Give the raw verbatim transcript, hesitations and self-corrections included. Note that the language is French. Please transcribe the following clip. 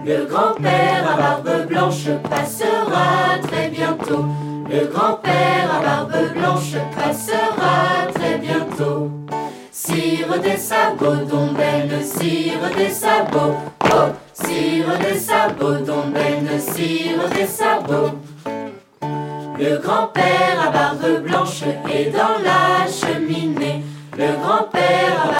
Le grand-père à barbe blanche passera très bientôt. Le grand-père à barbe blanche passera très bientôt. Cire des sabots, d'ondaine, cire des sabots. Oh, cire des sabots, d'ondaine, cire des sabots. Le grand-père à barbe blanche est dans la cheminée. Le grand-père à